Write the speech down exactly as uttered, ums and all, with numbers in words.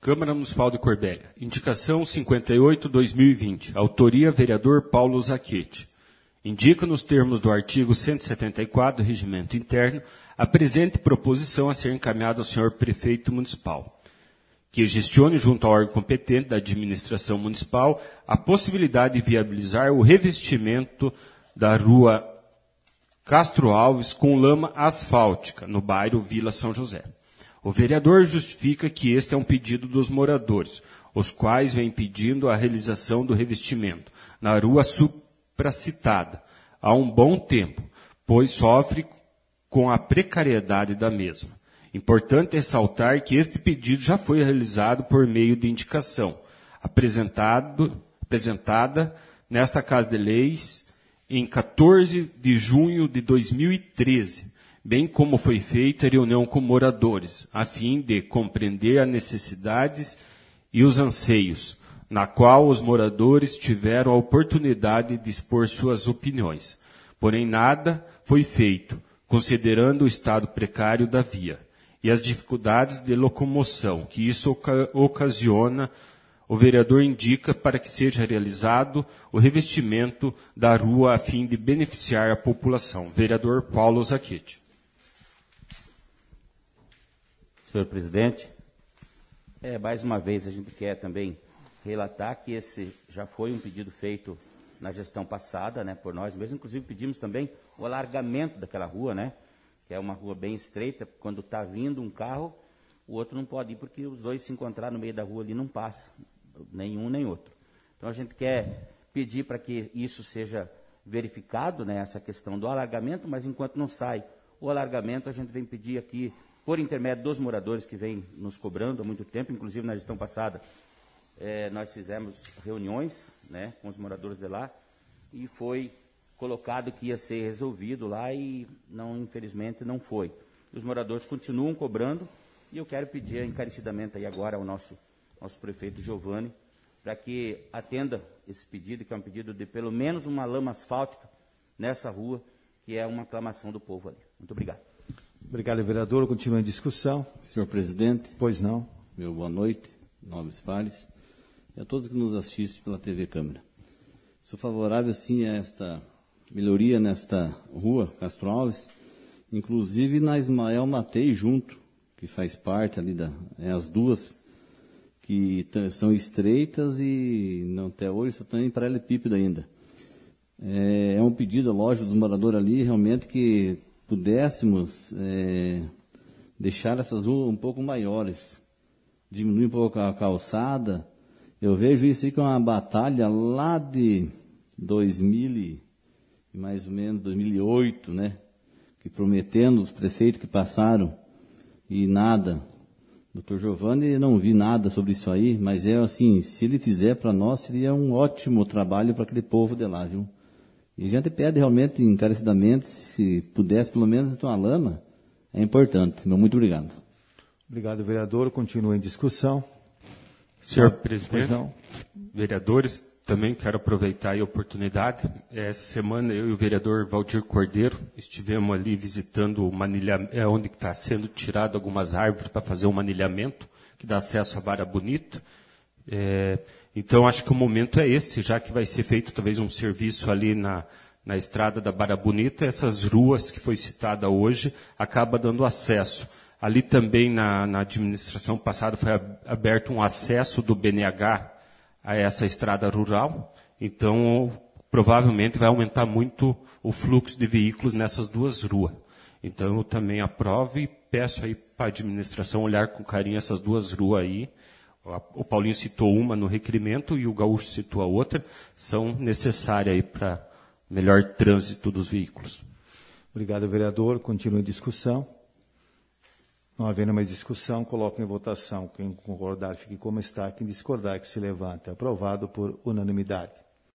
Câmara Municipal de Corbélia. Indicação cinquenta e oito barra dois mil e vinte. Autoria, vereador Paulo Zacchetti. Indica, nos termos do artigo cento e setenta e quatro do Regimento Interno, a presente proposição a ser encaminhada ao senhor Prefeito Municipal, que gestione junto ao órgão competente da administração municipal a possibilidade de viabilizar o revestimento da rua Castro Alves com lama asfáltica, no bairro Vila São José. O vereador justifica que este é um pedido dos moradores, os quais vêm pedindo a realização do revestimento na rua supracitada há um bom tempo, pois sofre com a precariedade da mesma. Importante ressaltar que este pedido já foi realizado por meio de indicação, apresentado, apresentada nesta Casa de Leis em quatorze de junho de dois mil e treze, bem como foi feita a reunião com moradores, a fim de compreender as necessidades e os anseios, na qual os moradores tiveram a oportunidade de expor suas opiniões. Porém, nada foi feito, considerando o estado precário da via e as dificuldades de locomoção que isso oca- ocasiona. O vereador indica para que seja realizado o revestimento da rua a fim de beneficiar a população. Vereador Paulo Zacchetti. Senhor presidente, é, mais uma vez a gente quer também relatar que esse já foi um pedido feito na gestão passada, né, por nós mesmos. Inclusive pedimos também o alargamento daquela rua, né, que é uma rua bem estreita. Quando está vindo um carro, o outro não pode ir, porque os dois se encontrar no meio da rua ali não passa, nenhum nem outro. Então a gente quer pedir para que isso seja verificado, né, essa questão do alargamento, mas enquanto não sai o alargamento, a gente vem pedir aqui, por intermédio dos moradores que vêm nos cobrando há muito tempo. Inclusive na gestão passada, eh, nós fizemos reuniões, né, com os moradores de lá, e foi colocado que ia ser resolvido lá e, não, infelizmente, não foi. Os moradores continuam cobrando, e eu quero pedir encarecidamente aí agora ao nosso, nosso prefeito Giovanni, para que atenda esse pedido, que é um pedido de pelo menos uma lama asfáltica nessa rua, que é uma aclamação do povo ali. Muito obrigado. Obrigado, vereador. Continua em discussão. Senhor presidente. Pois não. Meu boa noite, nobres pares, e a todos que nos assistem pela T V Câmara. Sou favorável, sim, a esta melhoria nesta rua, Castro Alves, inclusive na Ismael Matei junto, que faz parte ali da... É, as duas que t- são estreitas e não, até hoje só estão em paralelepípedo ainda. É, é um pedido, lógico, dos moradores ali, realmente, que pudéssemos é, deixar essas ruas um pouco maiores, diminuir um pouco a calçada. Eu vejo isso aí com uma batalha lá de dois mil e mais ou menos dois mil e oito, né? Que prometendo os prefeitos que passaram e nada. doutor Giovanni, não vi nada sobre isso aí, mas é assim, se ele fizer para nós, seria um ótimo trabalho para aquele povo de lá, viu? E a gente pede realmente encarecidamente, se pudesse pelo menos ter uma lama, é importante. Muito obrigado. Obrigado, vereador. Continua em discussão. Senhor Ah, presidente, pois não. vereadores, também quero aproveitar a oportunidade. Essa semana eu e o vereador Valdir Cordeiro estivemos ali visitando o manilhamento, é onde está sendo tirado algumas árvores para fazer um manilhamento, que dá acesso à Barra Bonita. É, então, acho que o momento é esse, já que vai ser feito talvez um serviço ali na, na estrada da Barra Bonita, essas ruas que foi citada hoje, acaba dando acesso. Ali também, na, na administração passada, foi aberto um acesso do B N H a essa estrada rural, então provavelmente vai aumentar muito o fluxo de veículos nessas duas ruas. Então eu também aprovo e peço aí para a administração olhar com carinho essas duas ruas aí. O Paulinho citou uma no requerimento e o Gaúcho citou a outra, são necessárias aí para melhor trânsito dos veículos. Obrigado, vereador. Continua em discussão. Não havendo mais discussão, coloco em votação. Quem concordar, fique como está. Quem discordar, que se levante. Aprovado por unanimidade.